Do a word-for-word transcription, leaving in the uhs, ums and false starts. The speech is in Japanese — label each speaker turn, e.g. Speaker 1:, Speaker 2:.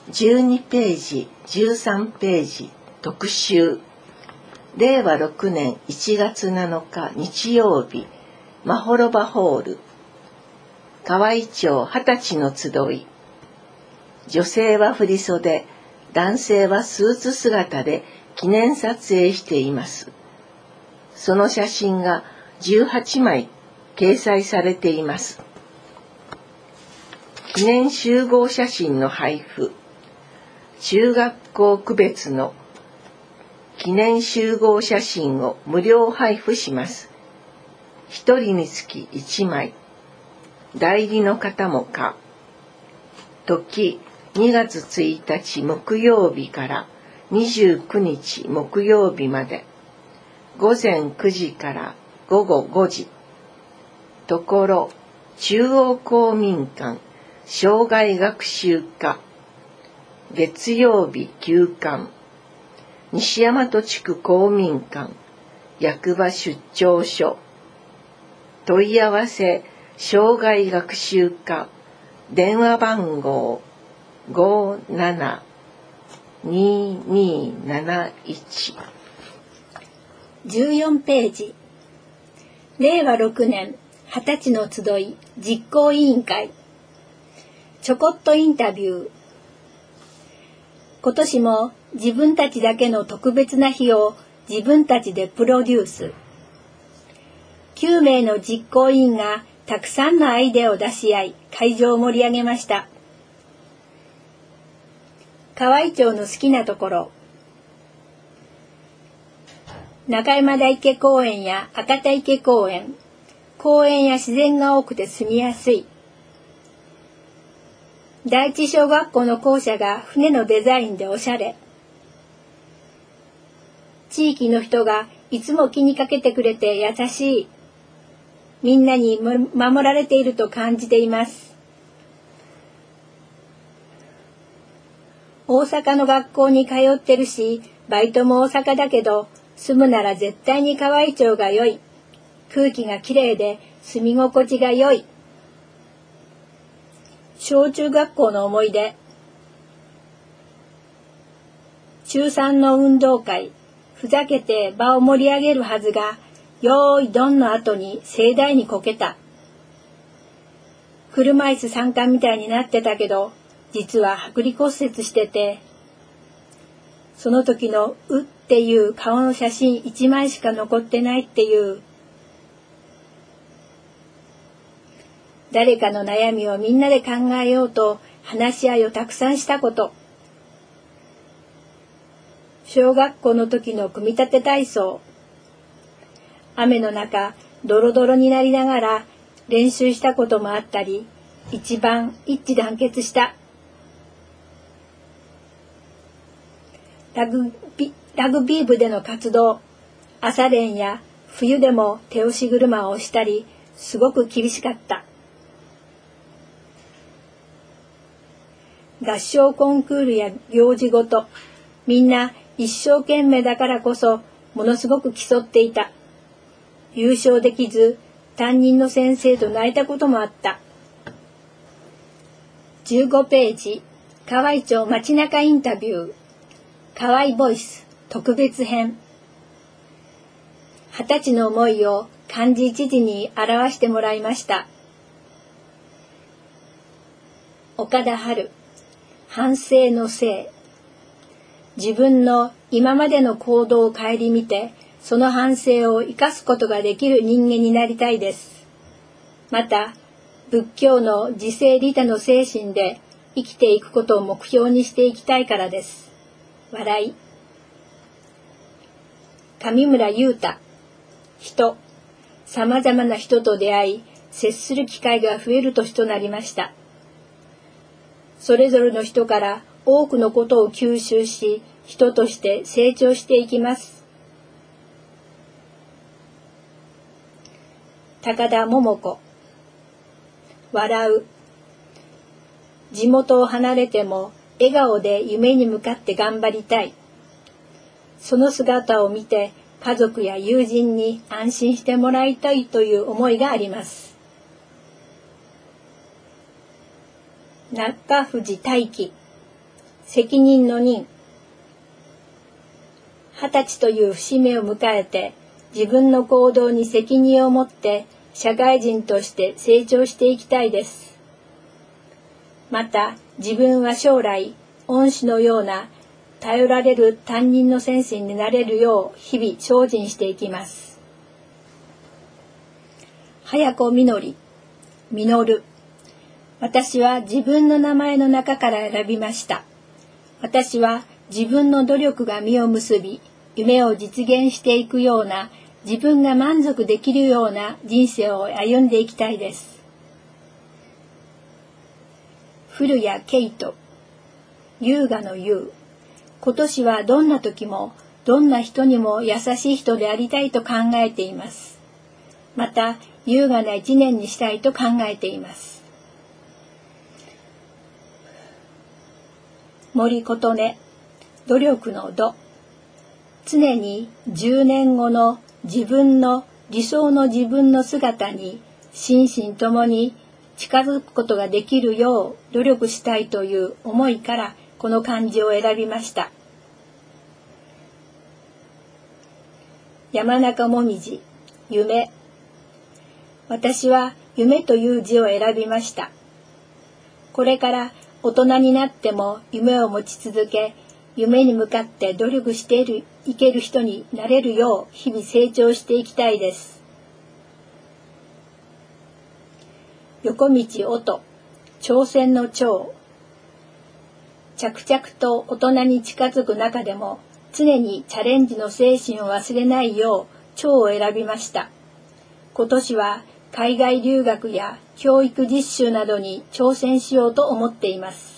Speaker 1: じゅうにページ、じゅうさんページ、特集。れいわろくねんいちがつなのか日曜日、まほろばホール。河合町二十歳の集い。女性は振袖、男性はスーツ姿で記念撮影しています。その写真がじゅうはちまい掲載されています。記念集合写真の配布。中学校区別の記念集合写真を無料配布します。一人につきいちまい。代理の方も可。時にがつついたち木曜日からにじゅうくにち木曜日まで。ごぜんくじからごごごじ。ところ中央公民館生涯学習課。月曜日休館。西大和地区公民館役場出張所。問い合わせ生涯学習課電話番号 ごーなな にーにーなないち。
Speaker 2: じゅうよんページ。れいわろくねん二十歳の集い実行委員会。ちょこっとインタビュー。今年も自分たちだけの特別な日を自分たちでプロデュース。きゅうめいの実行委員がたくさんのアイデアを出し合い、会場を盛り上げました。河合町の好きなところ。中山田池公園や赤田池公園。公園や自然が多くて住みやすい。第一小学校の校舎が船のデザインでおしゃれ。地域の人がいつも気にかけてくれて優しい。みんなに守られていると感じています。大阪の学校に通ってるし、バイトも大阪だけど、住むなら絶対に河合町が良い。空気がきれいで住み心地が良い。小中学校の思い出。中さんの運動会、ふざけて場を盛り上げるはずが、よーいどんの後に盛大にこけた。車椅子参加みたいになってたけど、実は剥離骨折してて、その時のうっていう顔の写真いちまいしか残ってないっていう。誰かの悩みをみんなで考えようと話し合いをたくさんしたこと。小学校の時の組み立て体操。雨の中ドロドロになりながら練習したこともあったり、一番一致団結した。ラグビ、ラグビー部での活動。朝練や冬でも手押し車をしたり、すごく厳しかった。合唱コンクールや行事ごと、みんな一生懸命だからこそものすごく競っていた。優勝できず担任の先生と泣いたこともあった。じゅうごページ。河合町街中インタビュー。河合ボイス特別編。二十歳の思いを漢字一字に表してもらいました。岡田春。反省のせい。自分の今までの行動を顧みて、その反省を生かすことができる人間になりたいです。また、仏教の自制利他の精神で生きていくことを目標にしていきたいからです。笑い。上村雄太。人。さまざまな人と出会い、接する機会が増える年となりました。それぞれの人から多くのことを吸収し、人として成長していきます。高田桃子。笑う。地元を離れても笑顔で夢に向かって頑張りたい。その姿を見て家族や友人に安心してもらいたいという思いがあります。中藤大輝。 責任の任。二十歳という節目を迎えて、自分の行動に責任を持って社会人として成長していきたいです。また、自分は将来、恩師のような頼られる担任の先生になれるよう日々精進していきます。早子みのり、みのる。私は自分の名前の中から選びました。私は自分の努力が実を結び、夢を実現していくような、自分が満足できるような人生を歩んでいきたいです。古谷圭人、優雅の優。今年はどんな時も、どんな人にも優しい人でありたいと考えています。また、優雅な一年にしたいと考えています。森琴音、努力の度。常にじゅうねんごの自分の理想の自分の姿に心身ともに近づくことができるよう努力したいという思いからこの漢字を選びました。山中もみじ、夢。私は夢という字を選びました。これから大人になっても夢を持ち続け、夢に向かって努力している、いける人になれるよう日々成長していきたいです。横道音、挑戦の挑。着々と大人に近づく中でも常にチャレンジの精神を忘れないよう挑を選びました。今年は海外留学や教育実習などに挑戦しようと思っています。